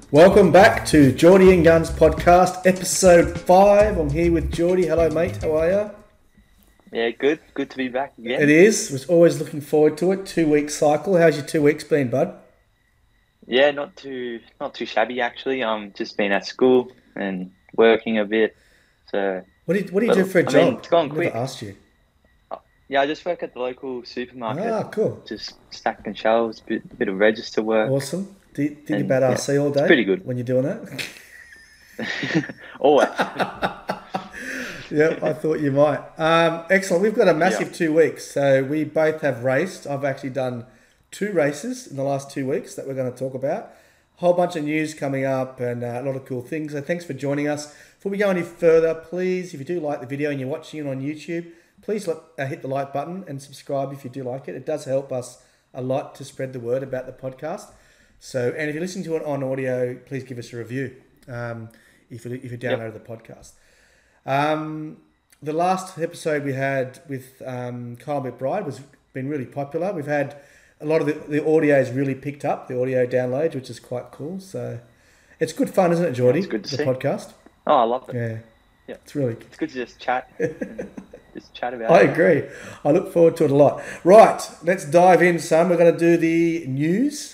Welcome back to Geordie and Guns podcast, episode 5. I'm here with Geordie. Hello, mate. How are you? Yeah, good. Good to be back again. It is. Was always looking forward to it. 2-week cycle. How's your 2 weeks been, bud? Yeah, not too shabby actually. Just been at school and working a bit. So, What do you do for a job? it's gone I quick. never asked you. Yeah, I just work at the local supermarket. Ah, cool. Just stacking shelves, bit of register work. Awesome. Think And, about RC all day? it's pretty good. When you're doing that? Always. Yeah, I thought you might. Excellent. We've got a massive Yeah. 2 weeks. So we both have raced. I've actually done 2 races in the last 2 weeks that we're going to talk about. A whole bunch of news coming up and a lot of cool things. So thanks for joining us. Before we go any further, please, if you do like the video and you're watching it on YouTube, please hit the like button and subscribe if you do like it. It does help us a lot to spread the word about the podcast. So, and if you're listening to it on audio, please give us a review if you download the podcast. The last episode we had with Kyle McBride was been really popular. We've had a lot of the audio has really picked up, the audio downloads, which is quite cool. So it's good fun, isn't it, Geordie? It's good to the see. podcast. Oh, I love it. Yeah, it's really. It's good to just chat. And just chat about I it. agree. I look forward to it a lot. Right, let's dive in, son. We're going to do the news.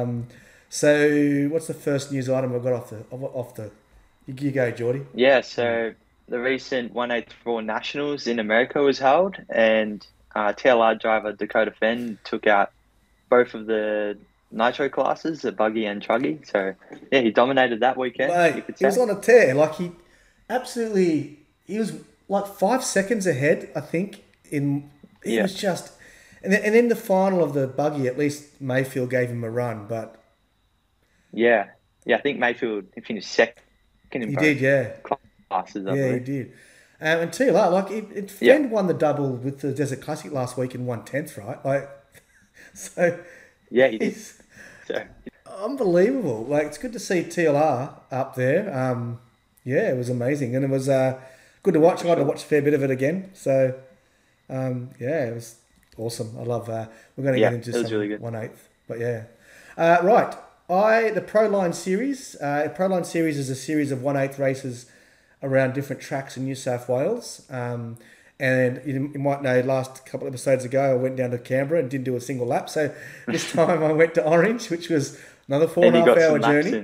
So what's the first news item I've got off the? You go, Geordie. Yeah, so the recent 184 Nationals in America was held, and TLR driver Dakota Fenn took out both of the nitro classes, the buggy and truggy. So, yeah, he dominated that weekend, you Mate, could he was say. on a tear. Like he was like 5 seconds ahead, I think. He Yeah. was just, and then the final of the buggy, at least Mayfield gave him a run, but Yeah. Yeah, I think Mayfield finished second in he both did, yeah. classes, I Yeah, he believe. did. And TLR, like, Fenn won the double with the Desert Classic last week and won 10th, right? Like, so Yeah, he did. it's So, unbelievable. Like, it's good to see TLR up there. Yeah, it was amazing. And it was good to watch. I got to watch a fair bit of it again. So, yeah, it was awesome. I love we're going to Yeah, get into it was some really good. 1/8. But, yeah. Right. The Proline Series. Proline Series is a series of 1/8 races around different tracks in New South Wales. And you might know last couple of episodes ago, I went down to Canberra and didn't do a single lap. So this time I went to Orange, which was another four and and he a half got hour some laps journey.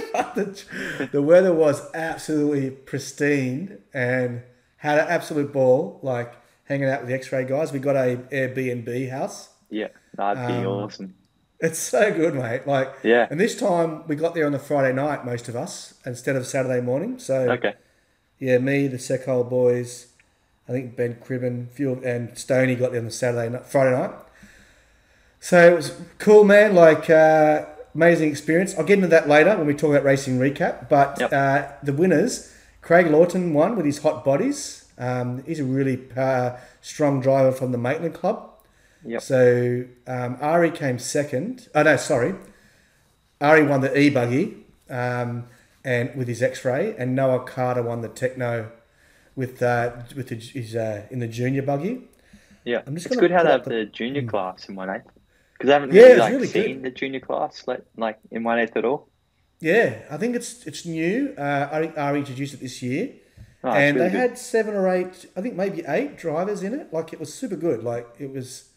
in. The weather was absolutely pristine and had an absolute ball, like hanging out with the X-Ray guys. We got a Airbnb house. Yeah, that'd be awesome. It's so good, mate. Like, Yeah. and this time we got there on the Friday night, most of us, instead of Saturday morning. So, Okay. yeah, me, the Secole boys, I think Ben Cribben, and Stoney got there on the Friday night. So it was cool, man. Like, amazing experience. I'll get into that later when we talk about racing recap. But Yep. the winners, Craig Lawton won with his hot bodies. He's a really strong driver from the Maitland Club. Yep. So Ari came second. Oh no, sorry. Ari won the e-buggy and with his X-ray, and Noah Carter won the Techno with his in the junior buggy. Yeah. I'm just It's gonna good how put they up have the junior class in 1/8. Because I haven't Yeah, really it's really seen good. the junior class like in 1/8 at all. Yeah, I think it's new. Ari introduced it this year, Oh, it's and really they good. had 7 or 8, I think maybe 8 drivers in it. Like, it was super good. Like, it was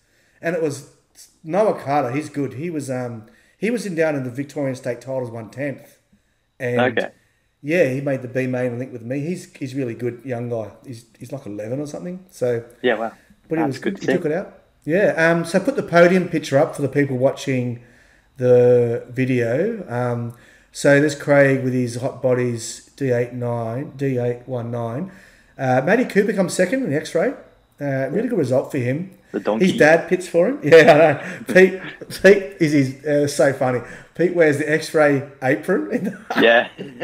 Noah Carter. He's good. He was down in the Victorian State Titles, won 10th, and Okay. yeah, he made the B main, I think, with me. He's really good, young guy. He's like 11 or something. So, Yeah, wow. but he That's was good good. to He see. took it out. Yeah. So put the podium picture up for the people watching the video. So there's Craig with his hot bodies D819. Matty Cooper comes second in the X-ray. Really good result for him. The donkey. His dad pits for him. Yeah, I know. Pete is so funny. Pete wears the X-ray apron. Yeah.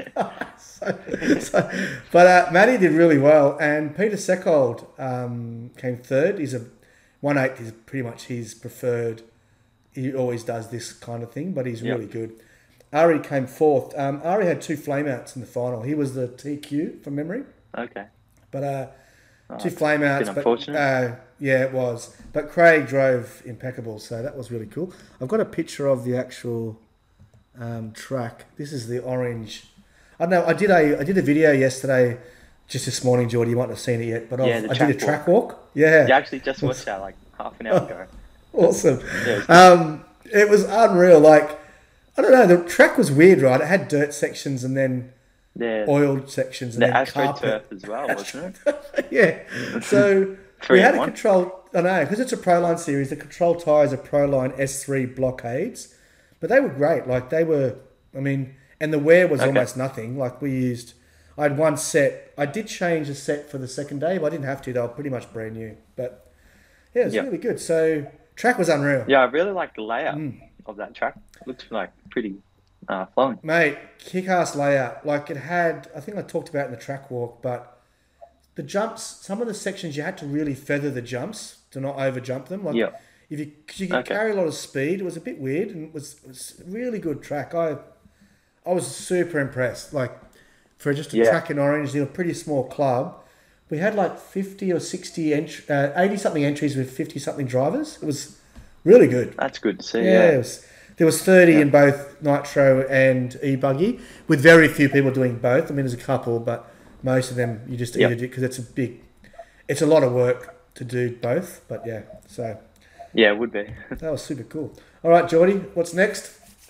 But Matty did really well, and Peter Seckold came third. He's a 1/8 is pretty much his preferred. He always does this kind of thing, but he's Yep. really good. Ari came fourth. Ari had 2 flameouts in the final. He was the TQ from memory, Okay. but Oh, 2 it's flameouts. been unfortunate. Yeah, it was. But Craig drove impeccable, so that was really cool. I've got a picture of the actual track. This is the orange. I don't know. I did a video yesterday, just this morning, Geordie. You might not have seen it yet, but Yeah, the I did a track track walk. Yeah, You actually just watched that like half an hour ago. awesome. Yeah, it was It was unreal. Like, I don't know. The track was weird, right? It had dirt sections and then the oiled sections and the then AstroTurf carpet. as well, wasn't it? Yeah. So we Three had in a one. control. I know because it's a Proline series. The control tyres are Proline S3 blockades, but they were great. Like they were. I mean, and the wear was Okay. almost nothing. Like we used. I had one set. I did change a set for the second day, but I didn't have to. They were pretty much brand new. But yeah, it was Yep. really good. So track was unreal. Yeah, I really like the layout Mm. of that track. Looks like pretty flowing. Mate, kick-ass layout. Like it had, I think I talked about it in the track walk, but the jumps, some of the sections you had to really feather the jumps to not over jump them. Like Yeah. because you could Okay. carry a lot of speed. It was a bit weird and it was a really good track. I was super impressed. Like for just a Yeah. track in Orange, in a pretty small club, we had like 50 or 60, 80 something entries with 50 something drivers. It was really good. That's good to see. Yeah, Yeah. there was 30 Yeah. in both Nitro and e-buggy, with very few people doing both. I mean, there's a couple, but most of them you just Yep. either do because it's a lot of work to do both. But yeah, so Yeah, it would be. that was super cool. All right, Geordie, what's next?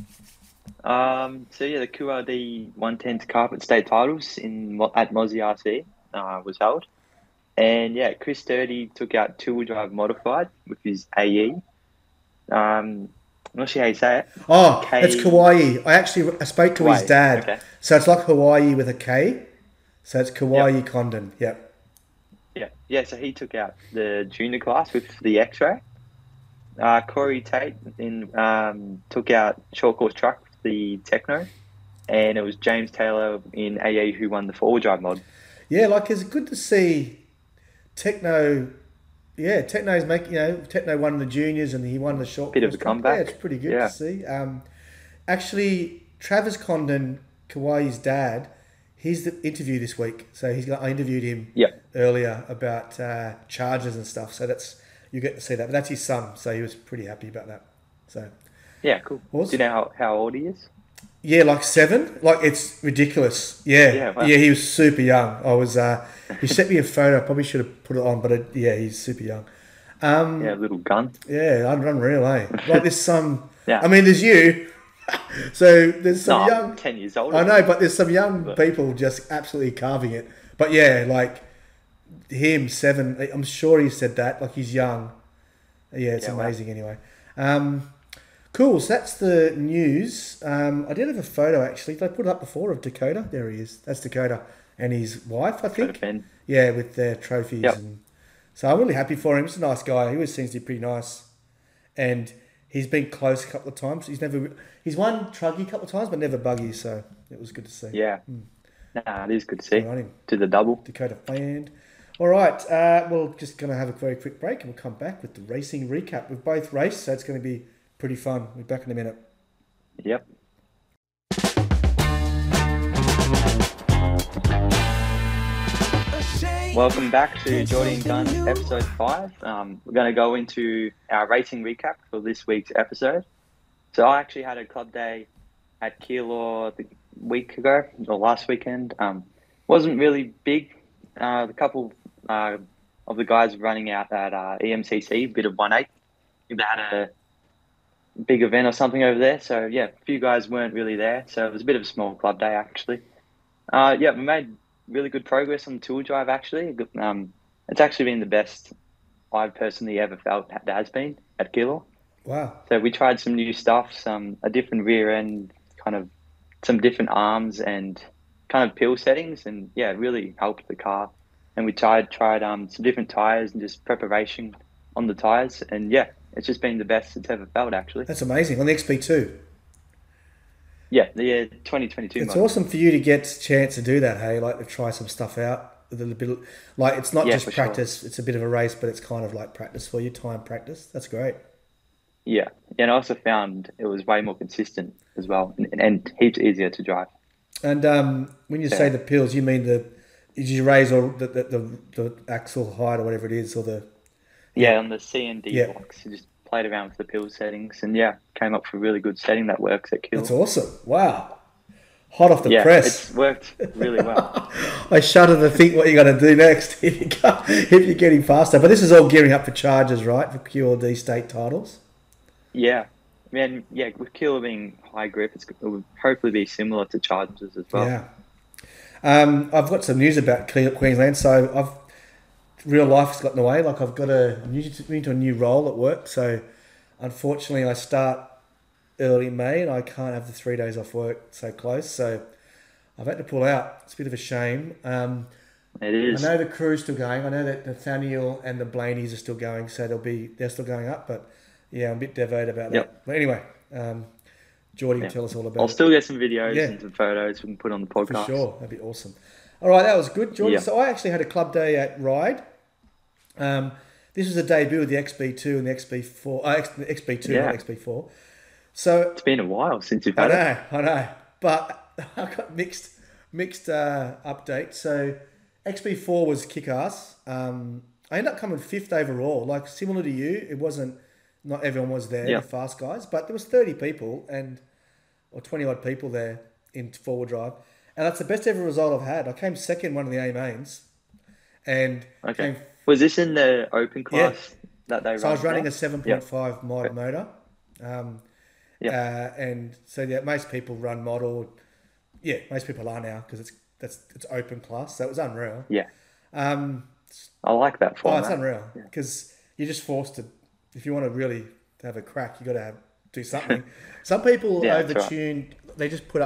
So yeah, the QRD 110 carpet state titles at Mozzie RC was held, and yeah, Chris Sturdy took out two-wheel drive modified with his AE. I'm not sure how you say it. Oh, K- it's Kauai. I spoke to his Kauai, dad, okay. so it's like Hawaii with a K. So it's Kauai Condon. Yep. Yeah. So he took out the junior class with the X-ray. Corey Tate took out short course truck with the Techno, and it was James Taylor in AE who won the four-wheel drive mod. Yeah, like it's good to see Techno. Yeah, Techno's making. Techno won the juniors and he won the short. Bit of course a cup. comeback. Yeah, it's pretty good Yeah. to see. Actually, Travis Condon, Kauai's dad, he's the interview this week. So I interviewed him Yeah. earlier about charges and stuff. So you get to see that. But that's his son, so he was pretty happy about that. So Yeah, cool. Awesome. Do you know how old he is? yeah, like 7. Like it's ridiculous. Yeah, Yeah, wow. yeah. He was super young. I was. He sent me a photo. I probably should have put it on, but he's super young. Yeah, little gun. Yeah, unreal, eh? Like there's some. Yeah. I mean, there's you. So there's some No, young. I'm 10 years older. I know, but there's some young But- people just absolutely carving it. But yeah, like him 7. I'm sure he said that. Like he's young. Yeah, it's Yeah, wow. amazing. Anyway, cool. So that's the news. I did have a photo actually. Did I put it up before of Dakota? There he is. That's Dakota and his wife, I think. Ben. Yeah, with their trophies. Yep. And so I'm really happy for him. He's a nice guy. He always seems to be pretty nice. And he's been close a couple of times. He's won truggy a couple of times, but never buggy. So it was good to see. Yeah. Nah, it is good to see. Good on him. To the double. Dakota Land. All right. We're just going to have a very quick break and we'll come back with the racing recap. We've both raced, so it's going to be pretty fun. We'll be back in a minute. Yep. Welcome back to Geordie and Gun episode 5. We're going to go into our racing recap for this week's episode. So I actually had a club day at Keilor the week ago, or last weekend. Wasn't really big. A couple of the guys running out at EMCC, a bit of 1/8. They had a big event or something over there. So yeah, a few guys weren't really there. So it was a bit of a small club day actually. Yeah, we made really good progress on the tool drive actually. It's actually been the best I've personally ever felt that has been at Keilor. Wow. So we tried some new stuff, a different rear end, kind of some different arms and kind of pill settings, and yeah, it really helped the car. And we tried some different tires and just preparation on the tires, and yeah, it's just been the best it's ever felt actually. That's amazing. On the XP2. Yeah, the 2022 It's model. awesome for you to get a chance to do that, hey? Like to try some stuff out. With a little bit like it's not Yeah, just for sure. practice, it's a bit of a race, but it's kind of like practice for you, time practice. That's great. Yeah, and I also found it was way more consistent as well, and heaps easier to drive. And when you say the pills, you mean did you raise or the axle height or whatever it is, or the Yeah, on the C and D Yeah. blocks, you just played around with the pill settings, and yeah, came up with a really good setting that works at That's kill. awesome. Wow. Hot off the Yeah, press. it's worked really well. I shudder to think what you're going to do next if you're getting faster. But this is all gearing up for charges, right? For QLD state titles. Yeah, and yeah, with Killer being high grip, it will hopefully be similar to Chargers as well. Yeah. I've got some news about Queensland. So real life's got in the way. Like I'm into a new role at work. So unfortunately, I start early May and I can't have the 3 days off work so close. So I've had to pull out. It's a bit of a shame. It is. I know the crew's still going. I know that Nathaniel and the Blaneys are still going. So they're still going up. But yeah, I'm a bit devoted about that. Yep. But anyway, Geordie can tell us all about it. I'll still get some videos and some photos we can put on the podcast. For sure. That'd be awesome. All right, that was good, Geordie. Yeah. So I actually had a club day at Ride. This was a debut of the XB2 and the XB4. XB2, not XB4. So it's been a while since you've had it. I know. But I got mixed updates. So XB4 was kick-ass. I ended up coming 5th overall. Like, similar to you, it wasn't... Not everyone was there, the fast guys, but there was 30 people or 20-odd people there in four-wheel drive. And that's the best ever result I've had. I came second one of the A mains. And was this in the open class that they ran? So I was running a 7.5 mod motor. And so most people run model. Yeah, most people are now because it's open class. So it was unreal. Yeah. I like that format. It's unreal because you're just forced to, if you want to really have a crack, you got to do something. Some people overtuned. Right. They just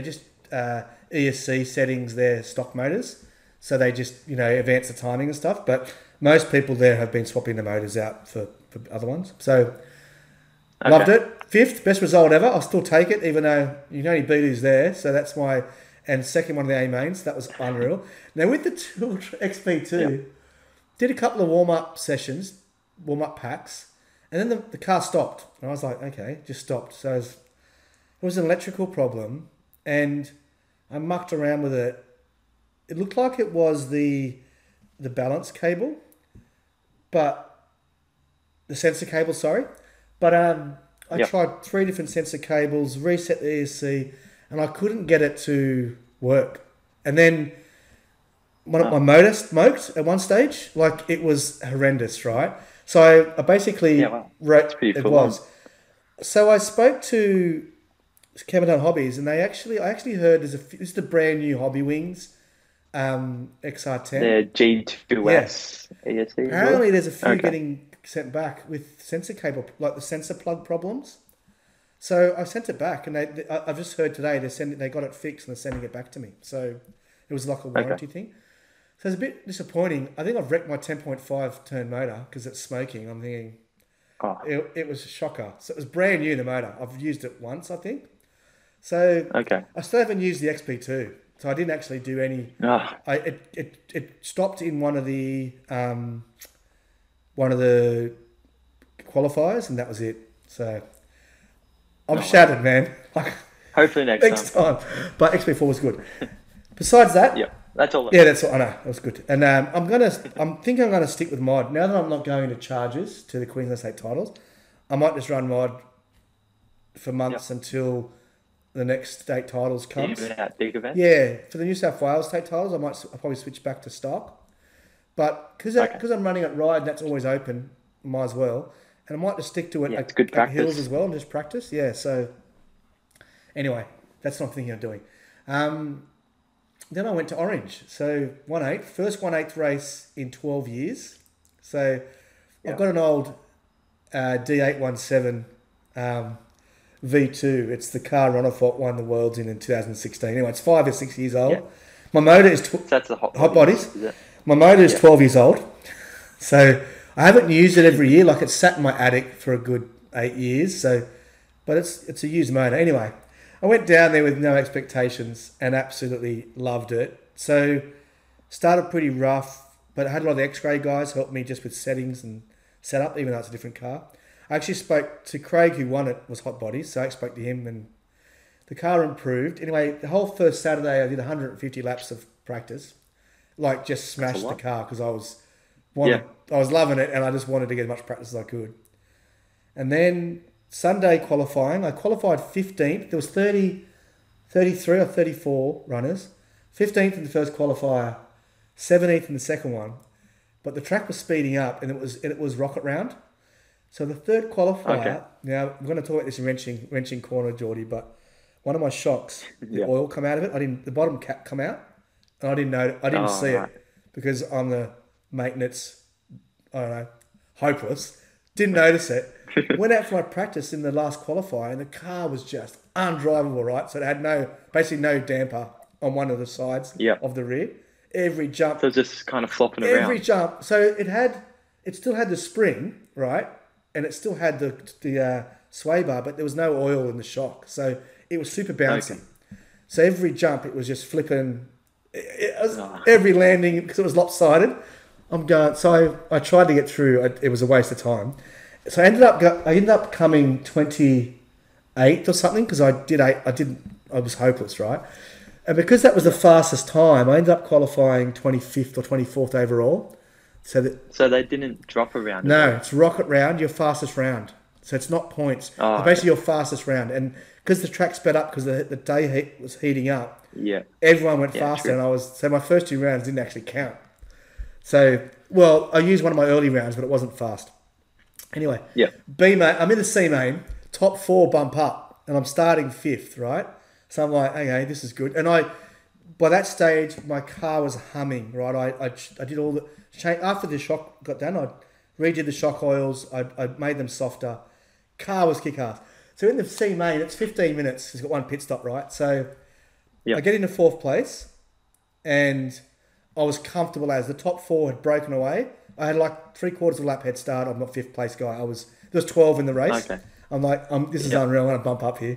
ESC settings their stock motors, so they just advance the timing and stuff. But most people there have been swapping the motors out for other ones. So loved it. 5th best result ever. I'll still take it, even though you can only beat who's there. So that's and second one of the A mains. That was unreal. Now with the XP2, did a couple of warm up packs. And then the car stopped. And I was like, okay, just stopped. So it was an electrical problem. And I mucked around with it. It looked like it was the balance cable. But the sensor cable, sorry. But I tried 3 different sensor cables, reset the ESC, and I couldn't get it to work. And then my motor smoked at one stage. Like, it was horrendous, right? So I basically wrote it was. So I spoke to Campbelltown Hobbies, and I actually heard this is the brand new Hobby Wings XR10. The G2S ESC. Apparently, there's a few getting sent back with sensor cable, like the sensor plug problems. So I sent it back, and I've just heard today they got it fixed and they're sending it back to me. So it was like a warranty thing. So it's a bit disappointing. I think I've wrecked my 10.5 turn motor because it's smoking. I'm thinking, it was a shocker. So it was brand new, the motor. I've used it once, I think. So I still haven't used the XP2. So I didn't actually do any. It stopped in one of the qualifiers, and that was it. So I'm shattered, man. Hopefully next time. But XP4 was good. Besides that, that's all. That's all. I know that was good. And I'm gonna stick with mod now that I'm not going to charges to the Queensland State titles. I might just run mod for months until the next state titles comes. Even at big events. Yeah, for the New South Wales state titles, I'll probably switch back to stock. But because I'm running at Ride, that's always open. Might as well, and I might just stick to it at Hills as well and just practice. Yeah. So anyway, that's what I'm thinking of doing. Then I went to Orange. So 1/8, first 1/8 race in 12 years. So I've got an old D817 V2. It's the car Ron Fott won the Worlds in 2016. Anyway, it's 5 or 6 years old. Yeah. My motor is... that's the hot bodies. My motor is 12 years old. So I haven't used it every year. Like, it's sat in my attic for a good 8 years. So, but it's a used motor. Anyway, I went down there with no expectations and absolutely loved it. So started pretty rough, but I had a lot of the X-Ray guys help me just with settings and setup, even though it's a different car. I actually spoke to Craig, who won it, was Hot Bodies, so I spoke to him and the car improved. Anyway, the whole first Saturday I did 150 laps of practice. Like, just smashed the car because I was loving it and I just wanted to get as much practice as I could. And then Sunday qualifying, I qualified 15th. There was 30, 33 or 34 runners. 15th in the first qualifier, 17th in the second one. But the track was speeding up, and it was rocket round. So the third qualifier. Okay. Now I'm going to talk about this in wrenching corner, Geordie. But one of my shocks, the oil come out of it. The bottom cap come out, and I didn't know. I didn't see it because I'm the maintenance. I don't know, hopeless. Didn't notice it. Went out for my practice in the last qualifier, and the car was just undrivable. Right, so it had basically no damper on one of the sides of the rear. Every jump, so just kind of flopping around. Every jump, so it still had the spring, right, and it still had the sway bar, but there was no oil in the shock, so it was super bouncy. Okay. So every jump, it was just flipping. Every landing, because it was lopsided. So I tried to get through. It was a waste of time. So I ended up coming 28th or something because I was hopeless, right? And because that was the fastest time, I ended up qualifying 25th or 24th overall. So they didn't drop a round? No, it's rocket round, your fastest round. So it's not points. Oh, it's basically your fastest round. And because the track sped up because the day heat was heating up, everyone went faster. True. And so my first 2 rounds didn't actually count. So, I used one of my early rounds, but it wasn't fast. Anyway, B main, I'm in the C main, top 4 bump up, and I'm starting 5th, right? So I'm like, okay, this is good. And by that stage, my car was humming, right? I did all the after the shock got done, I redid the shock oils, I made them softer. Car was kick-ass. So in the C main, it's 15 minutes. It's got one pit stop, right? So I get into 4th place, and I was comfortable as the top 4 had broken away. I had like 3/4 of a lap head start. I'm not 5th place guy. There was 12 in the race. Okay. I'm like, this is unreal. I'm going to bump up here.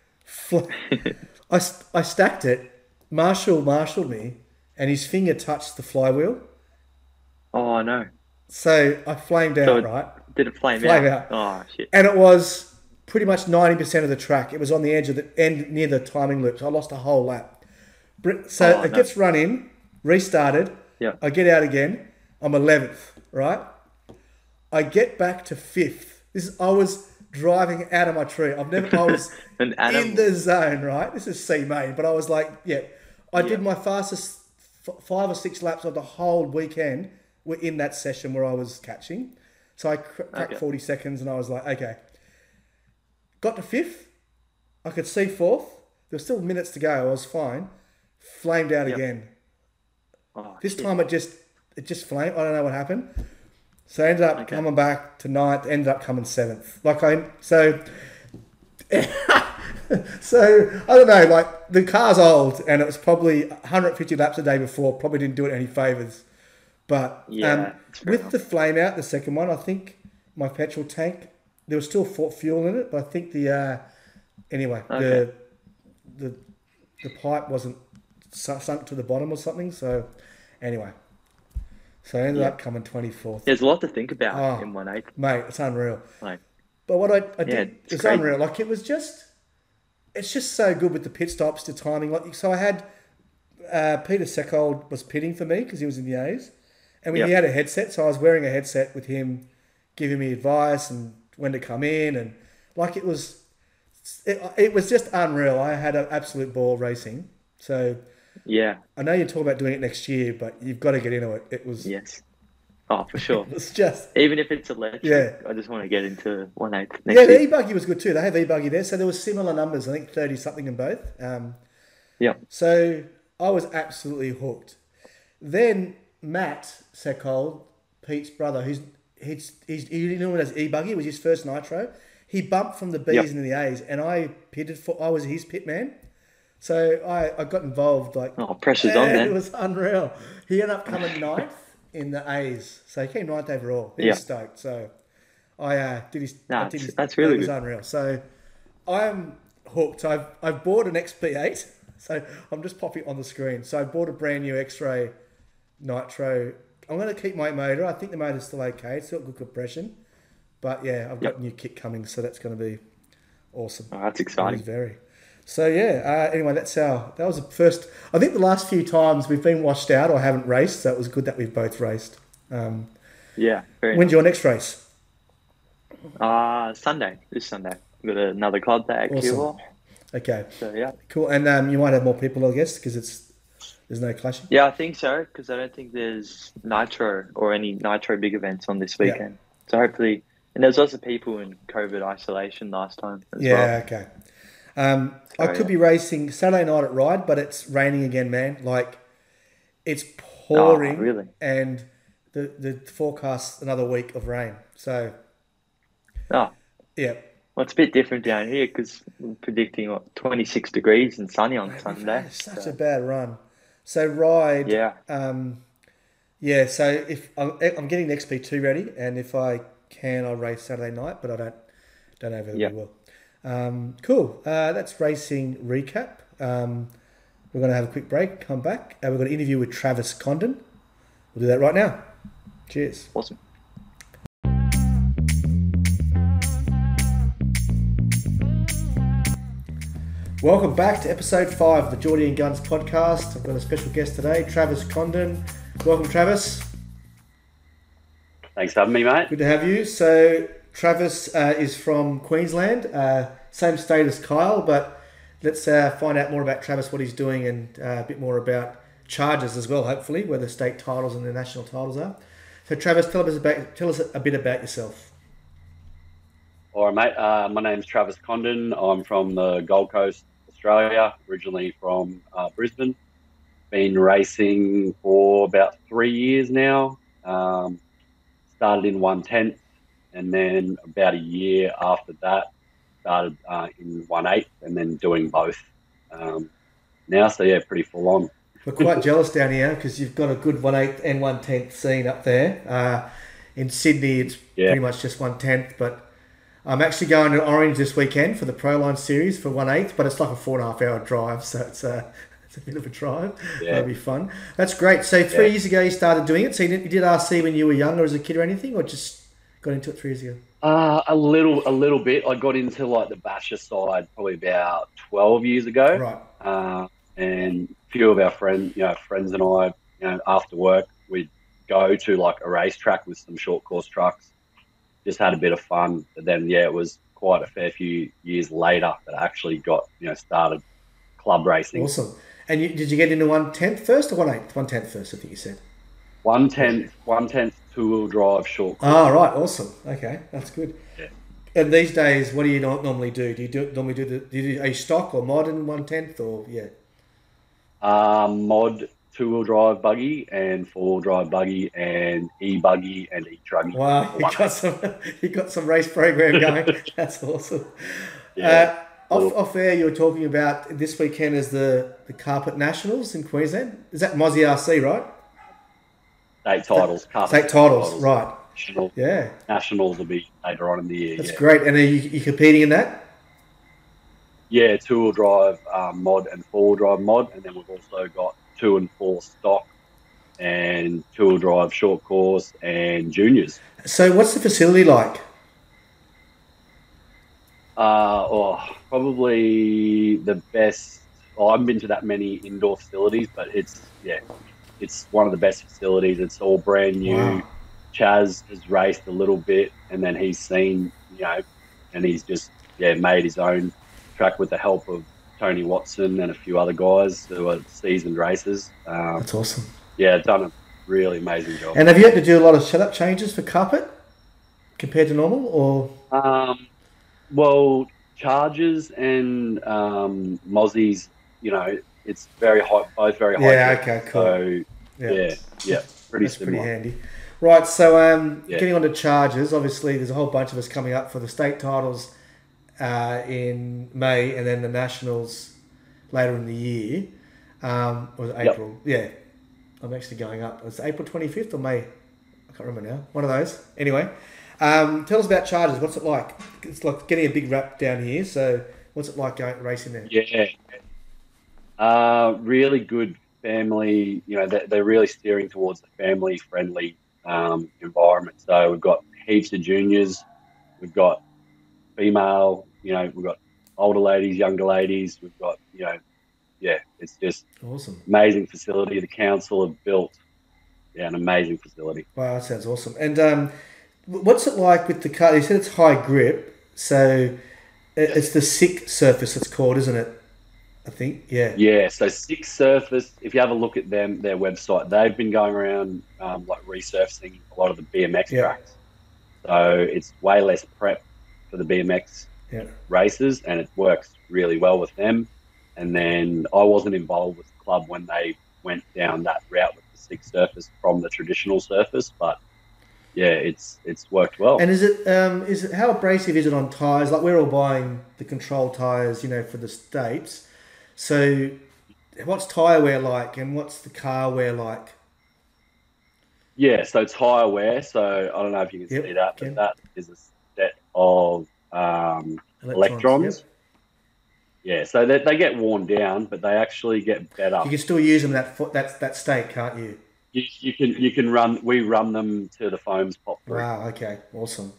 I stacked it. Marshall marshaled me, and his finger touched the flywheel. Oh, no. So I flamed out, right? Did it flame out? Oh, shit. And it was pretty much 90% of the track. It was on the edge of the end near the timing loop. So I lost a whole lap. So it gets run in, restarted. Yeah. I get out again. I'm 11th, right? I get back to 5th. I was driving out of my tree. I was in the zone, right? This is C main, but I was like, I did my fastest 5 or 6 laps of the whole weekend were in that session where I was catching. So I cracked 40 seconds, and I was like, okay. Got to 5th. I could see 4th. There were still minutes to go. I was fine. Flamed out again. This time it just flamed. I don't know what happened. So I ended up coming back to 9th, ended up coming 7th. So I don't know, like the car's old, and it was probably 150 laps a day before, probably didn't do it any favours. But with the flame out, the second one, I think my petrol tank, there was still fuel in it, but I think the pipe wasn't sunk to the bottom or something. So anyway, so I ended up coming 24th. There's a lot to think about in 1/8. Mate, it's unreal. But what I did, it's unreal. Like it's just so good with the pit stops, the timing. So I had Peter Seckold was pitting for me because he was in the A's, and he had a headset. So I was wearing a headset with him, giving me advice and when to come in, and it was just unreal. I had an absolute ball racing. So I know you're talking about doing it next year, but you've got to get into it. It was Oh, for sure. It's just even if it's electric, I just want to get into 1/8 next year. The e-buggy was good too. They have e-buggy there, so there was similar numbers. I think 30 something in both. So I was absolutely hooked. Then Matt Seckold, Pete's brother, he knew it as e-buggy. It was his first nitro. He bumped from the B's into the A's, and I was his pit man. So I got involved. Pressure's on, man. It was unreal. He ended up coming 9th in the A's, so he came 9th overall. He was stoked. So I did his. That's really good. It was unreal. So I'm hooked. I've bought an XP8. So I'm just popping it on the screen. So I bought a brand new X-Ray Nitro. I'm going to keep my motor. I think the motor's still okay. It's got good compression. But I've got a new kit coming, so that's going to be awesome. Oh, that's exciting. Very. So anyway, that was the first. I think the last few times we've been washed out or haven't raced, so it was good that we've both raced. Very When's your next race? Sunday. This Sunday. We've got another club day at Awesome. Cuba. Okay, So yeah. cool. And you might have more people, I guess, because there's no clashing. Yeah, I think so, because I don't think there's Nitro or any Nitro big events on this Yeah. weekend. So hopefully, and there's also people in COVID isolation last time as well. Yeah. Okay. I So could yeah. be racing Saturday night at Ride, but it's raining again, man. Like it's Oh, pouring, really? and the forecast another week of rain. So Oh, yeah, well, it's a bit different down here because we're predicting what 26 degrees and sunny on mate, we've Sunday. had such a So bad run. So Ride, yeah, yeah. So if I'm getting the XP2 ready, and if I can, I'll race Saturday night, but I don't know whether we yeah, will. Cool. That's racing recap. We're going to have a quick break, come back, and we're going to interview with Travis Condon. We'll do that right now. Cheers. awesome. Welcome back to episode 5 of the Geordie and Guns podcast. I've got a special guest today, Travis Condon. Welcome, Travis. Thanks for having me, mate. Good to have you. So, Travis is from Queensland, same state as Kyle, but let's find out more about Travis, what he's doing, and a bit more about charges as well, hopefully, where the state titles and the national titles are. So, Travis, tell us a bit about yourself. All right, mate. My name's Travis Condon. I'm from the Gold Coast, Australia, originally from Brisbane. Been racing for about 3 years now. Started in 1/10, and then about a year after that, started in 1/8, and then doing both now. So yeah, pretty full on. We're quite jealous down here because you've got a good 1/8 and 1/10 scene up there. In Sydney, it's pretty much just 1/10, but I'm actually going to Orange this weekend for the Proline Series for 1/8, but it's like a 4.5 hour drive, so it's a bit of a drive. Yeah. That'll be fun. That's great. So 3 years ago you started doing it. So you did RC when you were younger as a kid or anything, or just got into it 3 years ago? A little bit. I got into like the basher side probably about 12 years ago. Right. And a few of our friends and I, after work, we'd go to like a racetrack with some short course trucks. Just had a bit of fun. But then, it was quite a fair few years later that I actually got, started club racing. Awesome. And did you get into 1/10 first or 1/8? 1/10 first, I think you said. 1/10 two-wheel drive short course. Oh, right. Awesome. Okay. That's good. Yeah. And these days, what do you normally do? Do you do a stock or mod in 1/10 or yeah? Mod two-wheel drive buggy and four-wheel drive buggy and e-buggy and e-truggy. Wow, you got some race program going. That's awesome. Yeah. Off air, you were talking about this weekend is the Carpet Nationals in Queensland. Is that Mozzie RC, right? State titles. State titles, right? Nationals will be later on in the year. That's great. And are you competing in that? Yeah, two-wheel drive mod and four-wheel drive mod, and then we've also got 2 and 4 stock and two-wheel drive short course and juniors. So what's the facility like? Probably the best. I haven't been to that many indoor facilities, but it's one of the best facilities. It's all brand new. Wow. Chaz has raced a little bit, and then he's seen, and he's just made his own track with the help of Tony Watson and a few other guys who are seasoned racers. That's awesome. Yeah, done a really amazing job. And have you had to do a lot of setup changes for carpet compared to normal, or? Well, charges and Mozzies, it's very high, both very high. Yeah, okay, cool. So, pretty That's similar. pretty handy. Right, so getting on to charges, obviously there's a whole bunch of us coming up for the state titles in May and then the nationals later in the year. Was it April? Yeah. I'm actually going up. It's April 25th or May? I can't remember now. One of those. Anyway, tell us about charges. What's it like? It's like getting a big wrap down here. So what's it like racing there? Yeah. Really good family. They're really steering towards the family-friendly environment. So we've got heaps of juniors. We've got female, we've got older ladies, younger ladies. We've got, it's just awesome. Amazing facility. The council have built, an amazing facility. Wow, that sounds awesome. And What's it like with the car? You said it's high grip, so it's the SICK surface it's called, isn't it? I think, yeah. Yeah, so Six Surface, if you have a look at them, their website, they've been going around like resurfacing a lot of the BMX Yeah. tracks. So it's way less prep for the BMX Yeah. races, and it works really well with them. And then I wasn't involved with the club when they went down that route with the Six Surface from the traditional surface, but yeah, it's worked well. And is it how abrasive is it on tyres? Like we're all buying the control tyres, for the States. So what's tyre wear like and what's the car wear like? Yeah, so tyre wear. So I don't know if you can Yep, see that, can. but that is a set of electrons. Yep. Yeah, so they get worn down, but they actually get better. You can still use them that state, can't you? You can run. We run them to the foams pop through. Wow. Okay. Awesome.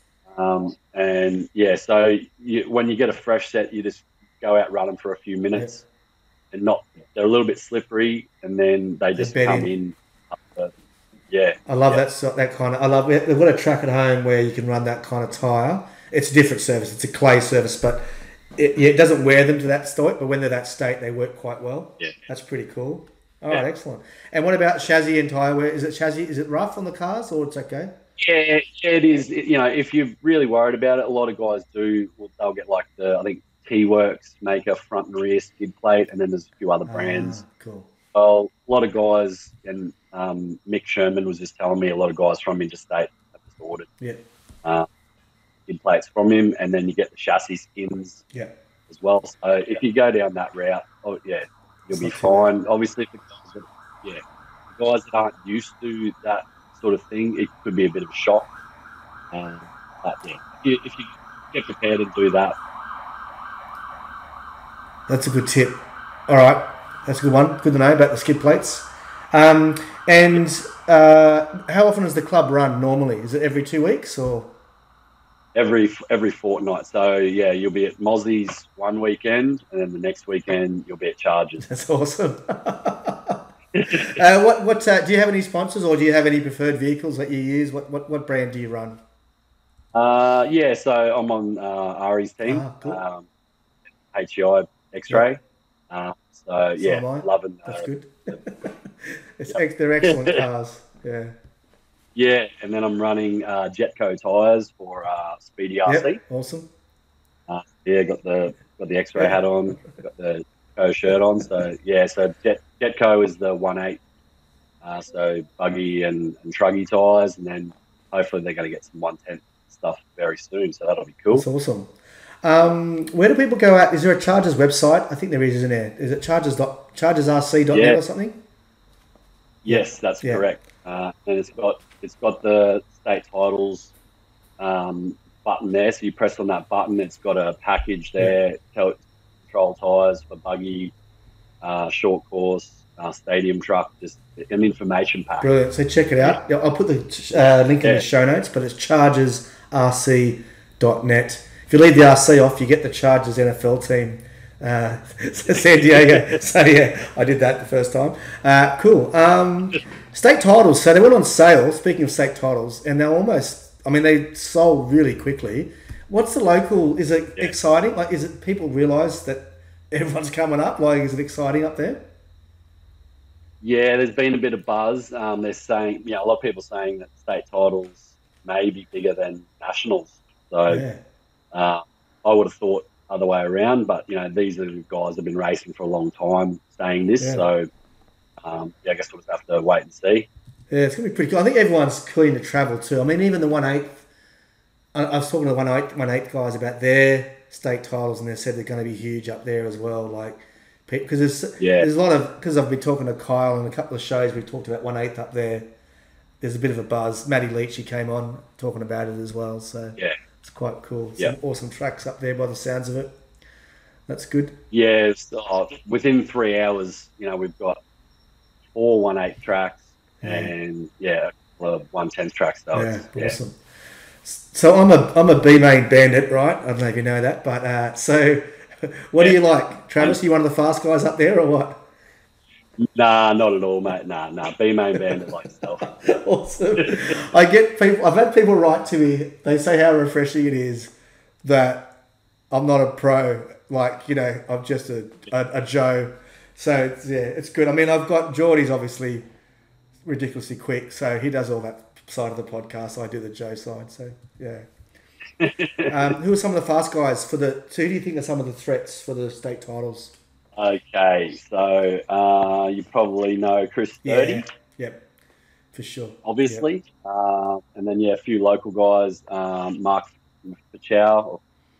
And yeah, so when you get a fresh set, you just go out, run them for a few minutes, and they're a little bit slippery, and then they just come in. Yeah, I love that kind of. I love it. They've got a track at home where you can run that kind of tyre. It's a different surface. It's a clay surface, but it doesn't wear them to that state. But when they're that state, they work quite well. Yeah, that's pretty cool. All right, excellent. And what about chassis and tyre wear? Is it rough on the cars or it's okay? Yeah, it is. If you're really worried about it, a lot of guys do. Well, they'll get like I think T-Works make a front and rear skid plate, and then there's a few other brands. Cool. Well, a lot of guys, and Mick Sherman was just telling me a lot of guys from interstate have just ordered skid plates from him, and then you get the chassis skins as well. So if you go down that route, you'll be fine. Obviously, for guys that aren't used to that sort of thing, it could be a bit of a shock. But yeah, if you get prepared and do that. That's a good tip. All right. That's a good one. Good to know about the skid plates. And how often does the club run normally? Is it every 2 weeks or? Every fortnight. So yeah, you'll be at Mozzie's one weekend, and then the next weekend you'll be at Chargers. That's awesome. Do you have any sponsors, or do you have any preferred vehicles that you use? What brand do you run? So I'm on Ari's team, cool. HEI X-Ray. So loving that. That's good. They're excellent cars. Yeah. Yeah, and then I'm running Jetco tyres for Speedy RC. Yep, awesome. Got the X-ray hat on, got the Co shirt on. So yeah, so Jetco is the 1/8, so buggy and truggy tyres, and then hopefully they're going to get some 1/10 stuff very soon. So that'll be cool. That's awesome. Where do people go at? Is there a Chargers website? I think there is, isn't there? Is it chargersrc.net or something? Yes, that's correct. And it's got the state titles button there. So you press on that button. It's got a package there. Control tyres for buggy, short course, stadium truck. Just an information pack. Brilliant. So check it out. Yeah. I'll put the link in the show notes. But it's chargersrc.net. If you leave the RC off, you get the Chargers NFL team, San Diego. So yeah, I did that the first time. Cool. State titles. So they went on sale. Speaking of state titles, and they sold really quickly. What's the local? Is it exciting? Like, is it people realise that everyone's coming up? Like, is it exciting up there? Yeah, there's been a bit of buzz. They're saying, a lot of people saying that state titles may be bigger than nationals. So. I would have thought other way around, but these are the guys that have been racing for a long time saying this. Yeah. So I guess we'll just have to wait and see. Yeah, it's gonna be pretty cool. I think everyone's keen to travel too. I mean, even the 1/8. I was talking to the 1/8 guys about their state titles, and they said they're going to be huge up there as well. Like, because there's a lot of, because I've been talking to Kyle and a couple of shows we've talked about 1/8 up there. There's a bit of a buzz. Matty Leach, he came on talking about it as well. So yeah. It's quite cool. Some awesome tracks up there by the sounds of it. That's good. Yeah, within 3 hours, we've got 4 1/8 tracks and 1/10 tracks. So awesome. So I'm a B main bandit, right? I don't know if you know that, but so what do you like, Travis? Are you one of the fast guys up there or what? Nah, not at all, mate. Nah. Be main bandit like yourself. Awesome. I get people. I've had people write to me. They say how refreshing it is that I'm not a pro. Like, you know, I'm just a Joe. So it's good. I mean, I've got Geordie's obviously ridiculously quick, so he does all that side of the podcast. I do the Joe side. So yeah. Who are some of the fast guys for the? Who do you think are some of the threats for the state titles? Okay, so you probably know Chris Sturdy. Yep, for sure. Obviously. Yep. And then, a few local guys, Mark Pachow,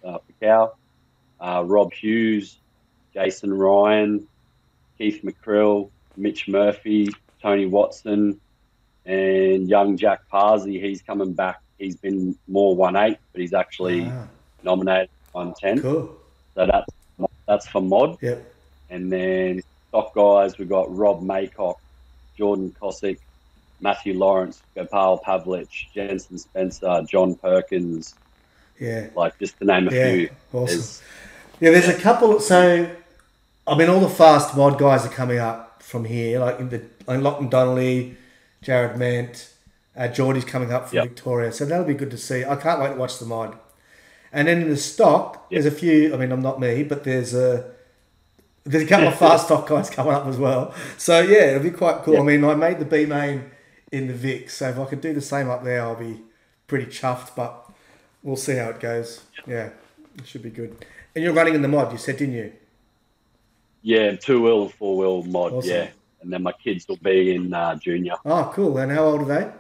Rob Hughes, Jason Ryan, Keith McCrill, Mitch Murphy, Tony Watson, and young Jack Parsley. He's coming back. He's been more 1.8, but he's actually nominated 110. Cool. So that's for mod. Yep. And then stock guys, we've got Rob Maycock, Jordan Cosick, Matthew Lawrence, Gopal Pavlich, Jensen Spencer, John Perkins. Yeah. Like, just to name a few. Awesome. There's a couple. So, I mean, all the fast mod guys are coming up from here, like Lachlan Donnelly, Jared Ment, Geordie's coming up from Victoria. So that'll be good to see. I can't wait to watch the mod. And then in the stock, there's a few. I mean, I'm not me, but there's a couple of fast stock guys coming up as well. So yeah, it'll be quite cool. I mean, I made the B main in the Vic, so if I could do the same up there, I'll be pretty chuffed. But we'll see how it goes. Yeah, it should be good. And you're running in the mod, you said, didn't you? Yeah, 2-wheel and 4-wheel mod. Awesome. Yeah, and then my kids will be in junior. Oh, cool. And how old are they?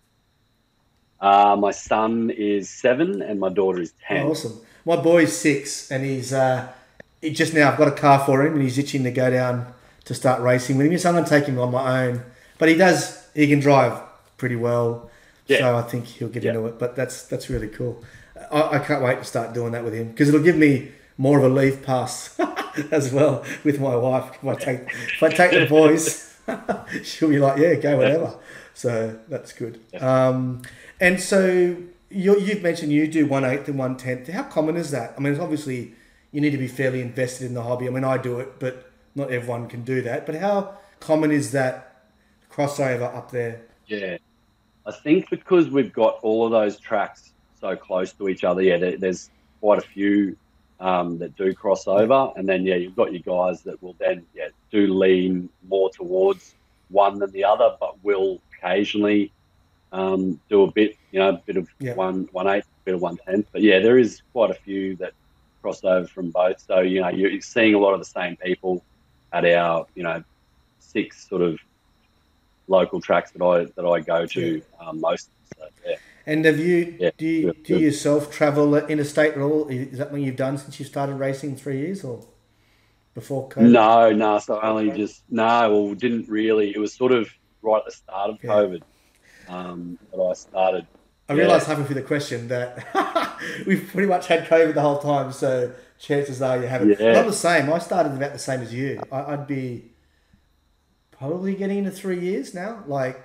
My son is 7 and my daughter is 10. Oh, awesome. My boy's 6 and he's he just now, I've got a car for him and he's itching to go down to start racing with him. So I'm going to take him on my own. But he can drive pretty well. Yeah. So I think he'll get into it. But that's really cool. I can't wait to start doing that with him because it'll give me more of a leave pass as well with my wife. If I take the boys, she'll be like, yeah, go whatever. So that's good. And so you've mentioned you do 1/8 and 1/10. How common is that? I mean, obviously you need to be fairly invested in the hobby. I mean, I do it, but not everyone can do that. But how common is that crossover up there? Yeah, I think because we've got all of those tracks so close to each other, there's quite a few that do cross over. And then, you've got your guys that will then, do lean more towards one than the other, but will occasionally do a bit, a bit of 1/8, a bit of 1/10. But there is quite a few that cross over from both. So, you're seeing a lot of the same people at our, 6 sort of local tracks that I go to most. So, And have you do you yourself travel interstate at all? Is that what you've done since you started racing in 3 years or before COVID? No. So I only didn't really. It was sort of right at the start of COVID that I started. I realised halfway through the question that we've pretty much had COVID the whole time, so chances are you haven't. Yeah. I'm the same. I started about the same as you. I'd be probably getting into 3 years now.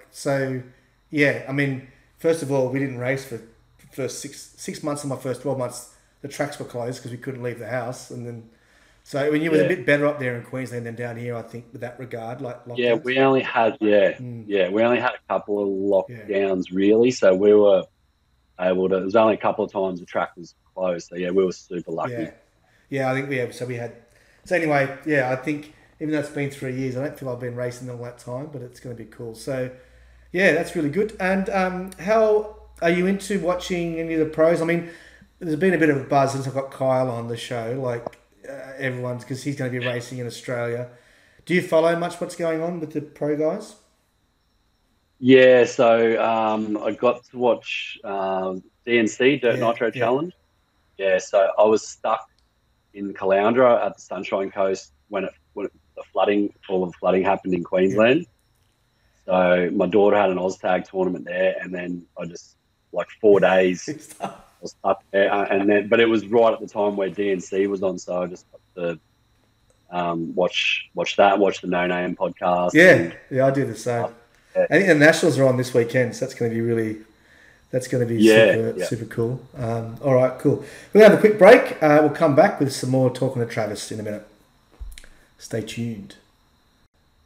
I mean, first of all, we didn't race for the first six months of my first 12 months. The tracks were closed because we couldn't leave the house, and then when you were a bit better up there in Queensland than down here, I think, with that regard, like lockdowns. We only had we only had a couple of lockdowns really, so we were able to. There was only a couple of times the track was closed, so we were super lucky. I think we had. So anyway, I think even though it's been 3 years, I don't feel I've been racing all that time, but it's going to be cool. So. Yeah, that's really good. And how are you into watching any of the pros? I mean, there's been a bit of a buzz since I got Kyle on the show, like everyone's, because he's going to be racing in Australia. Do you follow much what's going on with the pro guys? Yeah, so I got to watch DNC, Dirt Nitro Challenge. Yeah, so I was stuck in Caloundra at the Sunshine Coast when all the flooding happened in Queensland. So my daughter had an OzTag tournament there, and then I just 4 days I was up there, but it was right at the time where DNC was on, so I just got to watch the No Name podcast. Yeah, I do the same. I think the Nationals are on this weekend, so that's going to be super cool. All right, cool. We'll have a quick break. We'll come back with some more talking to Travis in a minute. Stay tuned.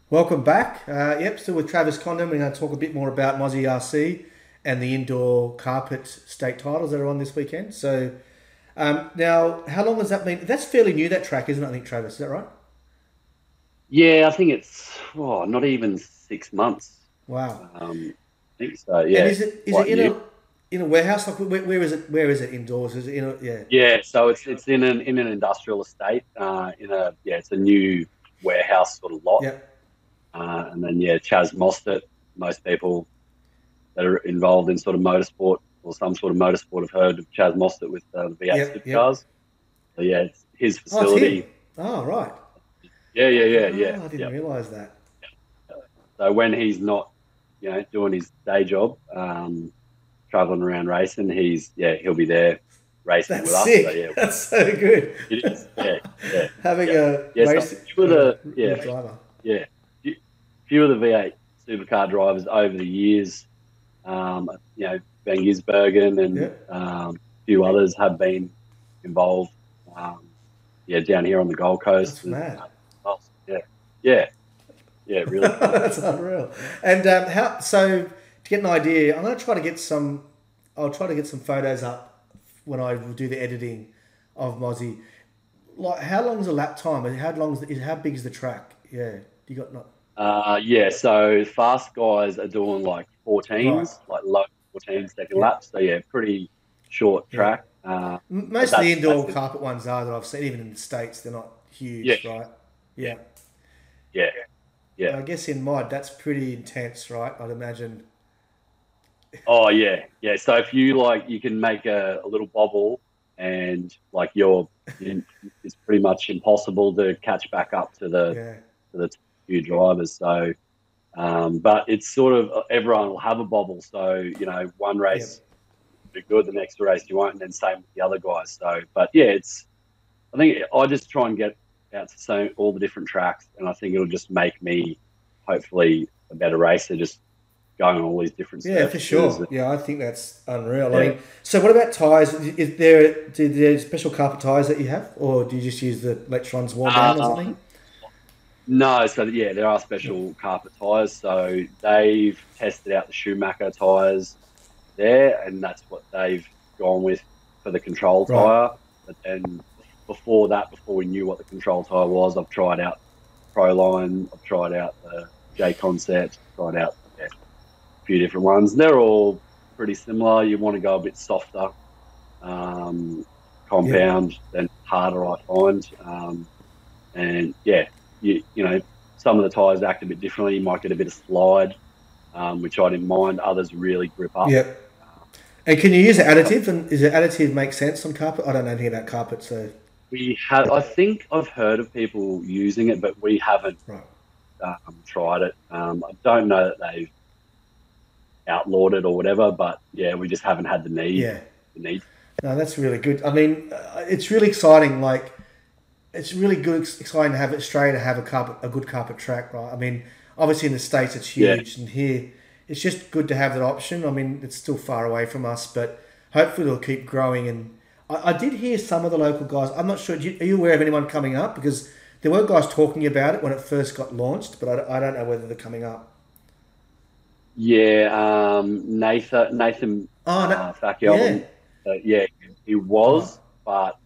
Welcome back. Yep, still with Travis Condon. We're going to talk a bit more about Mozzie RC and the indoor carpet state titles that are on this weekend. So now, how long has that been? That's fairly new, that track, isn't it? I think, Travis, is that right? Yeah, I think it's not even 6 months. Wow. I think so. Yeah. And is it quite in new. a warehouse? Like where is it? Where is it indoors? Is it in a yeah? Yeah, so it's in an industrial estate. It's a new warehouse sort of lot. Yep. And then Chaz Mostert. Most people that are involved in sort of motorsport or some sort of motorsport have heard of Chaz Mostert with the V8 supercars. So it's his facility. Oh, right. Yeah. I didn't realise that. So when he's not, doing his day job, traveling around racing, he'll be there racing That's with sick. us. So, That's so good. it is. Yeah. Having a race So few of the driver. few of the V8 supercar drivers over the years, Ben Gisbergen and a few others have been involved. Down here on the Gold Coast. That's mad. Really. That's unreal. And how? So to get an idea, I'm going to try to get some. I'll try to get some photos up when I do the editing of Mozzie. Like, how long is a lap time? And how big is the track? Yeah, you got not. So fast guys are doing like 14s, like low 14-second laps. So pretty short track. Most of the indoor carpet ones are that I've seen, even in the States, they're not huge, right? Yeah. I guess in mod, that's pretty intense, right? I'd imagine. Oh yeah. So if you can make a little bobble, and like it's pretty much impossible to catch back up to the few drivers. So, but it's sort of everyone will have a bobble. So one race will be good, the next race you won't, and then same with the other guys. So, but I think I just try and get out to all the different tracks, and I think it'll just make me hopefully a better racer, just going on all these different surfaces. For sure. Yeah, I think that's unreal. I mean, so what about tyres? Is there special carpet tyres that you have, or do you just use the Lectrons worn down or something? No, so there are special carpet tyres. So they've tested out the Schumacher tyres there, and that's what they've gone with for the control tyre. But then before we knew what the control tyre was, I've tried out Proline, I've tried out the J Concept, tried out a few different ones. They're all pretty similar. You want to go a bit softer, compound than harder, I find. Some of the tyres act a bit differently. You might get a bit of slide, which I didn't mind. Others really grip up. Yep. And can you use additive? And does the additive make sense on carpet? I don't know anything about carpet, so. I think I've heard of people using it, but we haven't tried it. I don't know that they've outlawed it or whatever, but we just haven't had the need. Yeah. No, that's really good. I mean, it's really exciting. Like, it's really exciting to have Australia to have a good carpet track, right? I mean, obviously in the States it's huge, and here it's just good to have that option. I mean, it's still far away from us, but hopefully it'll keep growing. And I did hear some of the local guys. I'm not sure. Are you aware of anyone coming up? Because there were guys talking about it when it first got launched, but I don't know whether they're coming up. Yeah, Nathan Facchiel. He was, but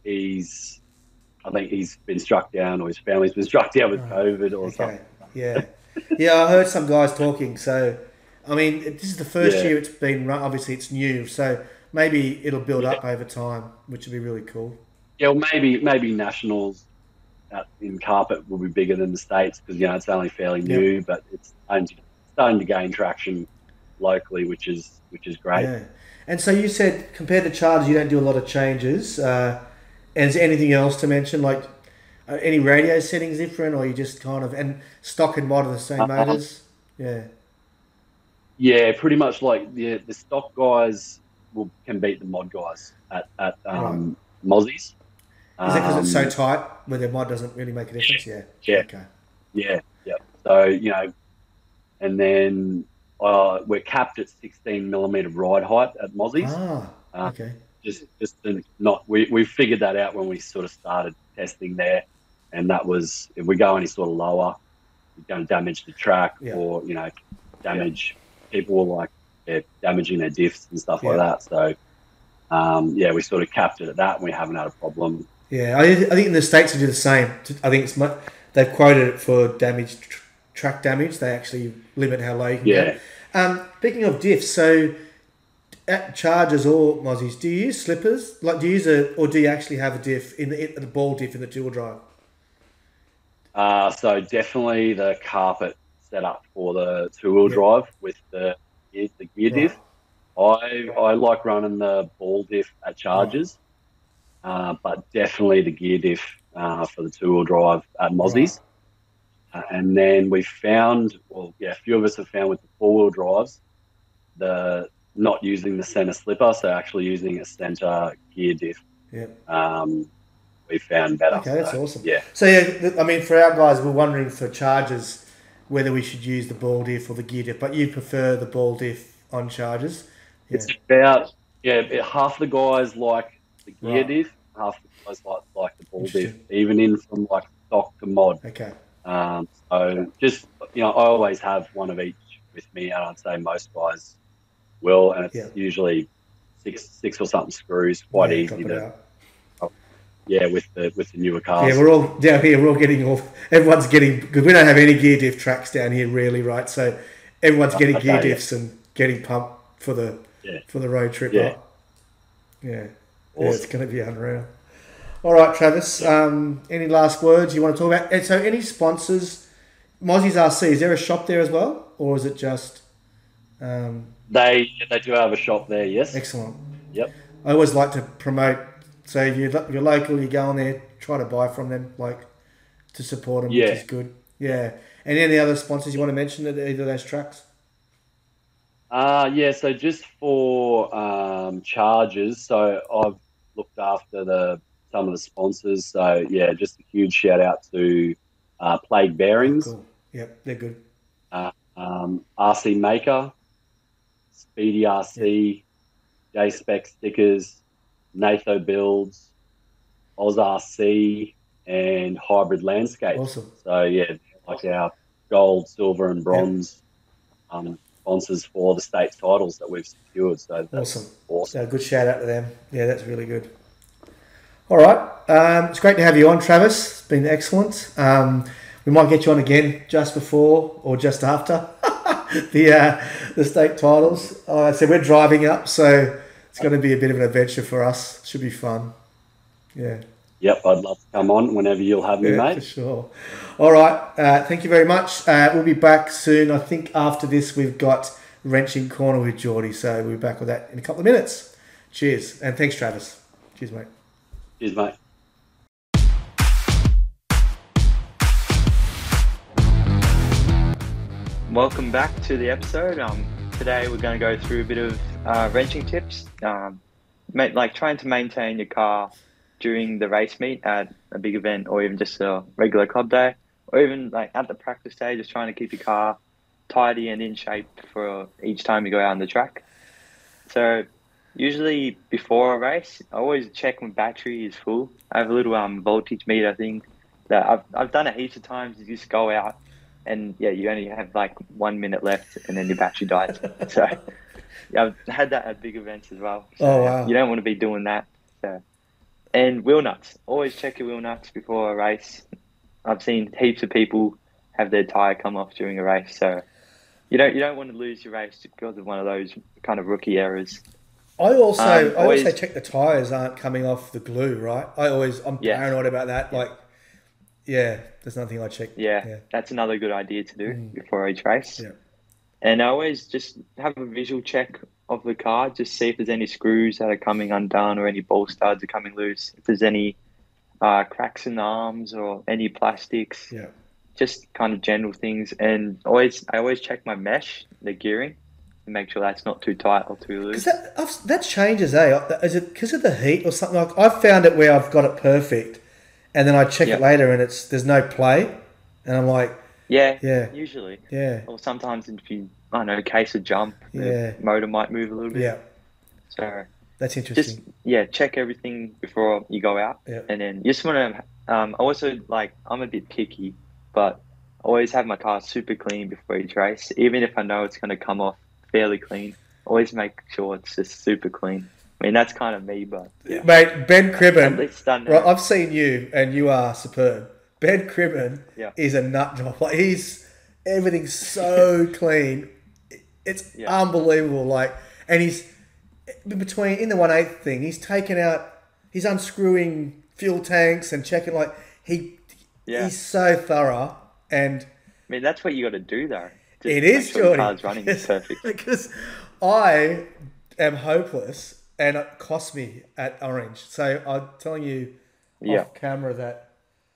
I think he's been struck down, or his family's been struck down with COVID or something. Yeah. I heard some guys talking. So, I mean, this is the first year it's been run. Obviously, it's new, so maybe it'll build up over time, which would be really cool. Yeah, well, maybe nationals in carpet will be bigger than the States because it's only fairly new, but it's starting to gain traction locally, which is great. Yeah. And so you said compared to Chargers, you don't do a lot of changes. And is there anything else to mention, like any radio settings different, or you just kind of, and stock and mod are the same motors? Yeah, pretty much like the stock guys can beat the mod guys at Mozzies. Is it because it's so tight where their mod doesn't really make a difference? Yeah. Okay. Yeah. So, and then we're capped at 16mm ride height at Mozzies. Okay. We figured that out when we sort of started testing there, and that was if we go any sort of lower, going to damage the track Yeah. or, damage people like damaging their diffs and stuff like that. So, we sort of capped it at that and we haven't had a problem. Yeah, I think in the States they do the same. I think they've quoted it for track damage. They actually limit how low you can go. Speaking of diffs, so at Chargers or Mozzies, do you use slippers? Like, do you actually have a diff in the ball diff in the two-wheel drive? So definitely the carpet setup for the two-wheel drive with the gear diff. I like running the ball diff at Chargers, but definitely the gear diff for the two-wheel drive at Mozzies. And then we found, a few of us have found with the four-wheel drives, not using the center slipper, so actually using a center gear diff. We found better. Okay, that's awesome. Yeah. So I mean, for our guys, we're wondering for Chargers whether we should use the ball diff or the gear diff, but you prefer the ball diff on Chargers. Yeah. It's about half the guys like the gear diff, half the guys like the ball diff, even in from like stock to mod. Okay. So just I always have one of each with me, and I'd say most guys will, and it's usually six or something screws, quite easy to. With the newer cars. Yeah, we're all down here. We're all getting everyone's getting, because we don't have any gear diff tracks down here, really, right? So everyone's getting gear diffs and getting pumped for the road trip. Yeah. Awesome. It's going to be unreal. All right, Travis. Any last words you want to talk about? And so, any sponsors? Mozzie's RC. Is there a shop there as well, or is it just? They do have a shop there. Yes. Excellent. Yep. I always like to promote. So if you're local, you go on there, try to buy from them, like to support them, which is good. Yeah. And any other sponsors you want to mention at either of those tracks? So just for Chargers, so I've looked after some of the sponsors. So just a huge shout out to Plague Bearings. Cool. Yep, they're good. RC Maker, Speedy RC, J-Spec Stickers, Natho Builds, Oz RC, and Hybrid Landscape. Awesome. So like our gold, silver, and bronze sponsors for the state titles that we've secured. So that's awesome. So good shout out to them. Yeah, that's really good. All right, it's great to have you on, Travis. It's been excellent. We might get you on again just before or just after the state titles. So we're driving up, so it's going to be a bit of an adventure for us. Should be fun. Yeah. Yep, I'd love to come on whenever you'll have me, mate. For sure. All right. Thank you very much. We'll be back soon. I think after this we've got Wrenching Corner with Geordie, so we'll be back with that in a couple of minutes. Cheers. And thanks, Travis. Cheers, mate. Cheers, mate. Welcome back to the episode. Today we're going to go through a bit of wrenching tips, like trying to maintain your car during the race meet at a big event, or even just a regular club day, or even like at the practice day, just trying to keep your car tidy and in shape for each time you go out on the track. So usually before a race, I always check my battery is full. I have a little voltage meter thing that I've done it heaps of times. You just go out and you only have like 1 minute left and then your battery dies. So I've had that at big events as well. So wow. You don't want to be doing that. So, and wheel nuts. Always check your wheel nuts before a race. I've seen heaps of people have their tire come off during a race. So you don't want to lose your race because of one of those kind of rookie errors. I also check the tires aren't coming off the glue, right? I'm paranoid about that. Like, there's nothing I check. Yeah, that's another good idea to do before each race. Yeah. And I always just have a visual check of the car, just see if there's any screws that are coming undone or any ball studs are coming loose. If there's any cracks in the arms or any plastics. Yeah. Just kind of general things. And I always check my mesh, the gearing, and make sure that's not too tight or too loose. That changes, eh? Is it because of the heat or something? Like, I've found it where I've got it perfect, and then I check it later and there's no play, and I'm like, usually, or sometimes if you case a jump, the motor might move a little bit. So that's interesting. Just check everything before you go out, and then you just want to. Also, like, I'm a bit picky, but always have my car super clean before each race, even if I know it's going to come off fairly clean. Always make sure it's just super clean. I mean, that's kind of me, but yeah, Mate, Ben at Cribben, least done right, now. I've seen you and you are superb. Ben Cribben Yeah. is a nut job. Like, everything's so clean. It's Yeah. unbelievable. Like, and he's in the 1/8 thing, he's unscrewing fuel tanks and checking, like, Yeah. he's so thorough. And I mean, that's what you got to do, though. Just it make is, sure the Jordy. car's running perfect. Because I am hopeless and it cost me at Orange. So I'm telling you Yeah. off camera that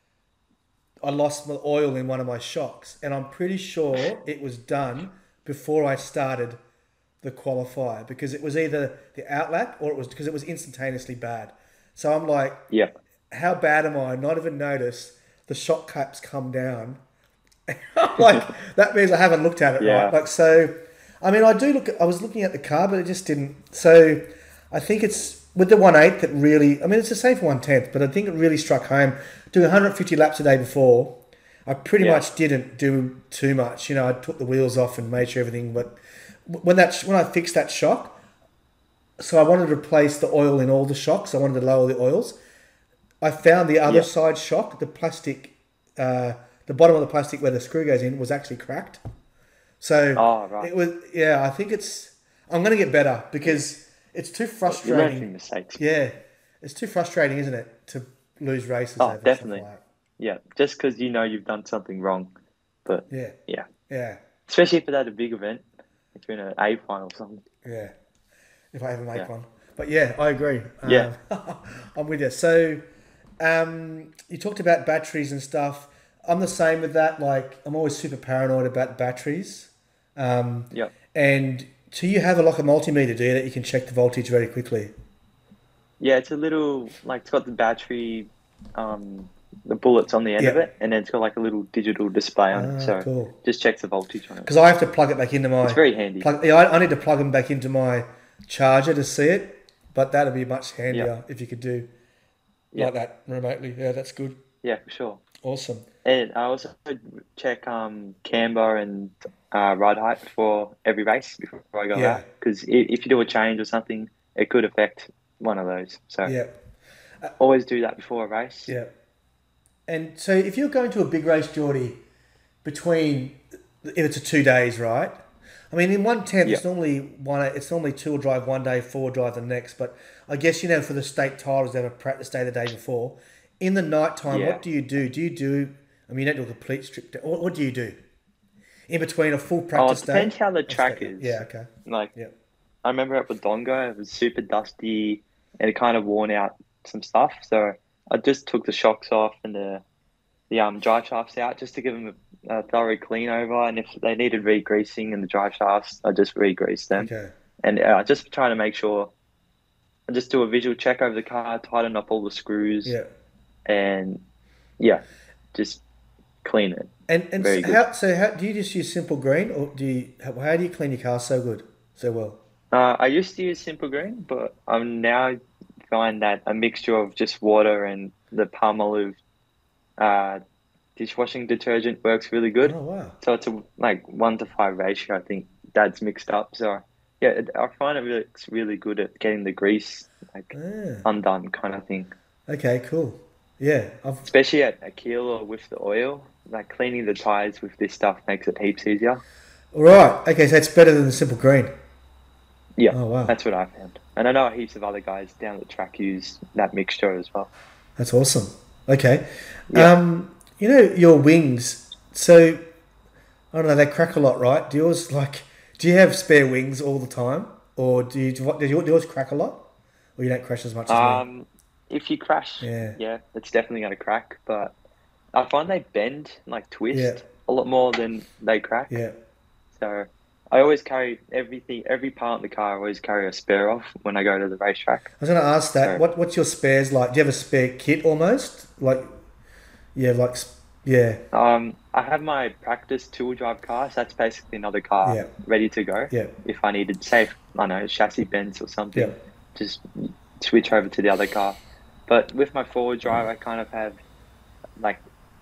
I lost my oil in one of my shocks, and I'm pretty sure it was done before I started the qualifier, because it was either the outlap or it was because it was instantaneously bad. So I'm like, Yeah. how bad am I? Not even noticed the shock caps come down. Like, that means I haven't looked at it, Yeah. right? Like, so, I mean, I was looking at the car, but it just didn't. So I think it's with the 1/8 that really, I mean, it's the same for 1/10, but I think it really struck home. Doing 150 laps a day before, I pretty Yeah. much didn't do too much. You know, I took the wheels off and made sure everything, but when I fixed that shock, so I wanted to replace the oil in all the shocks. I wanted to lower the oils. I found the other Yeah. side shock, the plastic, the bottom of the plastic where the screw goes in was actually cracked. So Oh, right. it was, yeah, I think I'm going to get better because it's too You learn frustrating. from mistakes. Yeah, it's too frustrating, isn't it, to lose races Oh, over definitely. stuff like that. Yeah. Just because you know you've done something wrong. But Yeah, yeah. yeah, Especially if it's at a big event, like you're in an A final or something. yeah. If I ever make Yeah. one. But yeah, I agree. Yeah. I'm with you. So you talked about batteries and stuff. I'm the same with that. Like, I'm always super paranoid about batteries. Yeah. And do you have like a multimeter, do you, that you can check the voltage very quickly? Yeah, it's a little, like, it's got the battery, the bullets on the end of Yeah. it, and then it's got like a little digital display on it. So Cool. just checks the voltage on it. Because I have to plug it back into my... It's very handy. I need to plug them back into my charger to see it, but that'd be much handier Yeah. if you could do Yeah. like that remotely. Yeah, that's good. Yeah, for sure. Awesome. And I also check camber and ride height before every race before I go Yeah. out. Because if you do a change or something, it could affect one of those. So Yeah, always do that before a race. yeah. And so if you're going to a big race, Geordie, if it's a 2 days, right? I mean, in 1/10, Yeah. it's normally 2-wheel drive one day, 4-wheel drive the next. But I guess, you know, for the state titles, they have a practice day the day before. In the night time, Yeah. what do you do? I mean, you don't do a complete strip. What do you do? In between a full Oh, it practice day? depends how the and track state day? is. Yeah, okay. Like, Yeah. I remember at Wodonga, it was super dusty and it kind of worn out some stuff. So I just took the shocks off and the drive shafts out just to give them a thorough clean over. And if they needed re-greasing in the drive shafts, I just re-greased them. Okay. And just trying to make sure I just do a visual check over the car, tighten up all the screws, Yeah. and yeah, just clean it. And Very good. how do you just use simple green, or how do you clean your car so well? I used to use Simple Green, but I'm now find that a mixture of just water and the Palmolive dishwashing detergent works really good. Oh wow. So it's a 1-to-5 ratio. I think that's mixed up. So yeah, I find it's really good at getting the grease Ah, undone kind of thing. okay, cool. Yeah, Especially at a keel or with the oil, like cleaning the tires with this stuff makes it heaps easier. right. Okay, so it's better than the simple green. Yeah, Oh wow, that's what I found. And I know heaps of other guys down the track use that mixture as well. that's awesome. Okay, Yeah. you know your wings. So I don't know, they crack a lot, right? Do you have spare wings all the time, or do yours crack a lot, or you don't crash as much as me? If you crash, Yeah. yeah, it's definitely going to crack. But I find they bend, like twist, Yeah. a lot more than they crack. Yeah. So I always carry every part in the car. I always carry a spare of when I go to the racetrack. I was going to ask that. So- What's your spares like? Do you have a spare kit almost? Like, yeah, yeah, I have my practice two-wheel drive car, so that's basically another car Yeah. ready to go. yeah, If I needed, say, I don't know, chassis bends or something, yeah. just switch over to the other car. But with my forward drive, I kind of have like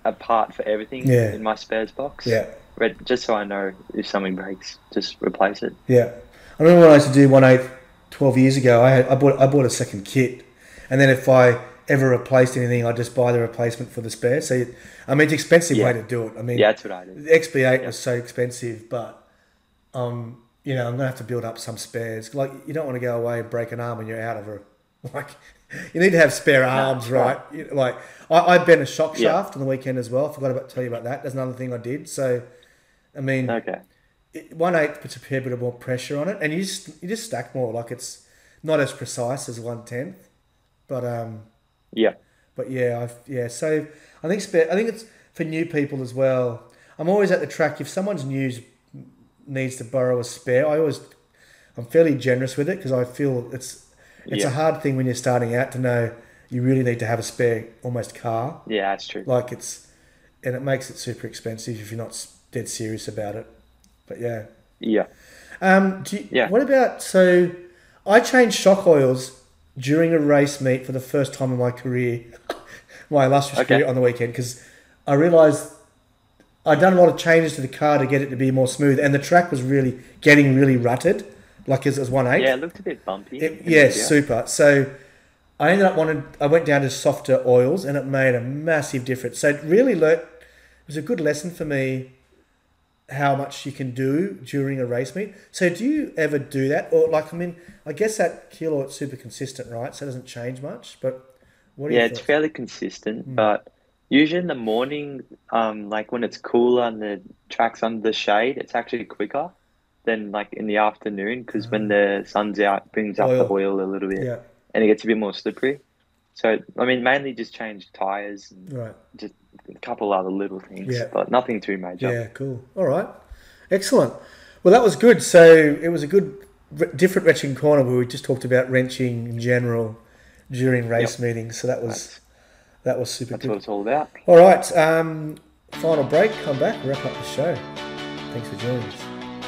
a part for everything Yeah. in my spares box. Yeah. Just so I know if something breaks, just replace it. Yeah. I remember when I used to do 1/8 12 years ago, I bought a second kit. And then if I ever replaced anything, I'd just buy the replacement for the spare. So, it's an expensive way to do it. I mean, Yeah, that's what I did. the XB8 was so expensive, but, I'm going to have to build up some spares. Like, you don't want to go away and break an arm and you're out of her. Like, you need to have spare arms, right? Like, I bent a shock shaft on the weekend as well. I forgot to tell you about that. That's another thing I did. So, I mean, Okay. 1/8 puts a fair bit of more pressure on it, and you just stack more. Like, it's not as precise as 1/10, but Yeah. but yeah. So I think it's for new people as well. I'm always at the track if someone's needs to borrow a spare. I'm fairly generous with it because I feel it's a hard thing when you're starting out to know you really need to have a spare almost car. Yeah, that's true. Like and it makes it super expensive if you're not dead serious about it. But yeah. Yeah. What about, so I changed shock oils during a race meet for the first time in my career, my illustrious career on the weekend, because I realised I'd done a lot of changes to the car to get it to be more smooth, and the track was getting really rutted, like as 1/8. Yeah, it looked a bit bumpy. Super. So I went down to softer oils, and it made a massive difference. So it was a good lesson for me how much you can do during a race meet. So do you ever do that? Or I guess that kilo it's super consistent, right? So it doesn't change much. But what do you it's fairly consistent, but usually in the morning, like when it's cooler and the track's under the shade, it's actually quicker than like in the afternoon because when the sun's out, it brings up the oil a little bit and it gets a bit more slippery. So, mainly just change tyres and just a couple other little things, but nothing too major. Yeah, cool. All right. Excellent. Well, that was good. So it was a good, different wrenching corner where we just talked about wrenching in general during race meetings. So that was super good. That's what it's all about. All right. Final break. Come back. Wrap up the show. Thanks for joining us.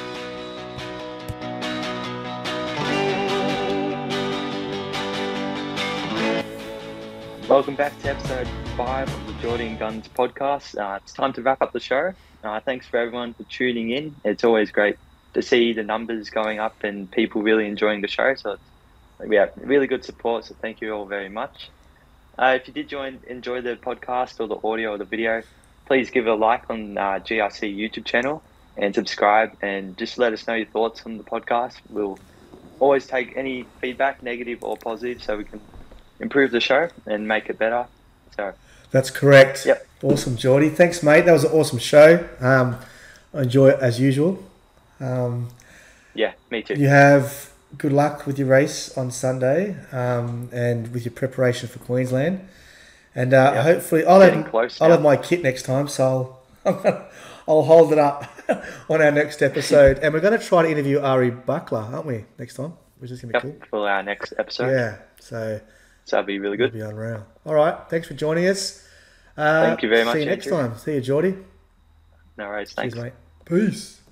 Welcome back to episode 5 of the Geordie and Guns podcast. It's time to wrap up the show. Thanks for everyone for tuning in. It's always great to see the numbers going up and people really enjoying the show. So we have really good support. So thank you all very much. If you did enjoy the podcast or the audio or the video, please give it a like on GRC YouTube channel and subscribe and just let us know your thoughts on the podcast. We'll always take any feedback, negative or positive, so we can improve the show and make it better. So that's correct. Yep. Awesome, Geordie. Thanks, mate. That was an awesome show. I enjoy it as usual. Yeah, me too. You have good luck with your race on Sunday and with your preparation for Queensland. And hopefully I'll have my kit next time, so I'll hold it up on our next episode. And we're going to try to interview Ari Buckler, aren't we, next time? Which is going to be cool. For our next episode. Yeah, so that'd be really good. It'll be unreal. All right, thanks for joining us. Thank you very much. See you next time. See you, Geordie. No worries. Thanks. Cheers, mate. Peace.